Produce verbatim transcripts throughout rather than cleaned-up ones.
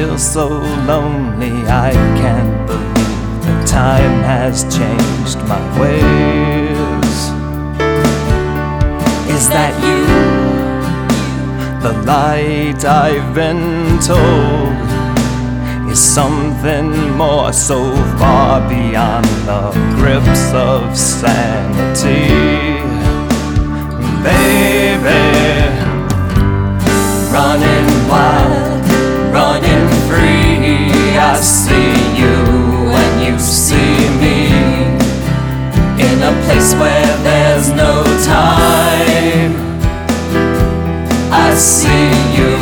feel so lonely. I can't believe that time has changed my ways. Is that you? The light I've been told is something more, so far beyond the grips of sanity. Baby, running wild, running free. I see you and you see me, in a place where there's no time. I see you.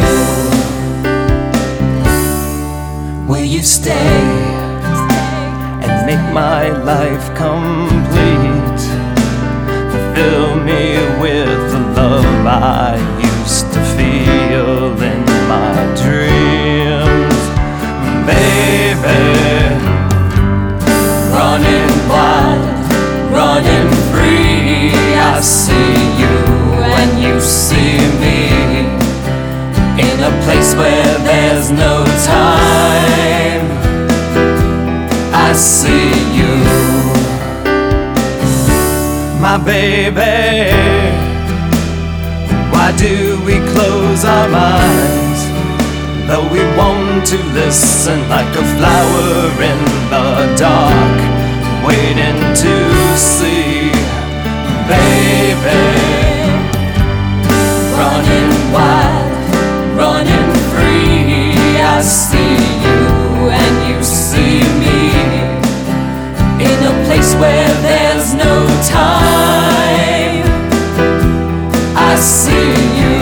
Will you stay and make my life complete? Fill me with the love I used to feel in my dreams. Baby, running wild, running free. I see you and you see me, in a place where there's no time. I see you. My baby, why do we close our minds? Though we want to listen, like a flower in the dark, waiting to see. Baby, running wild, running free. I see you and you see me, in a place where there's no time. I see you.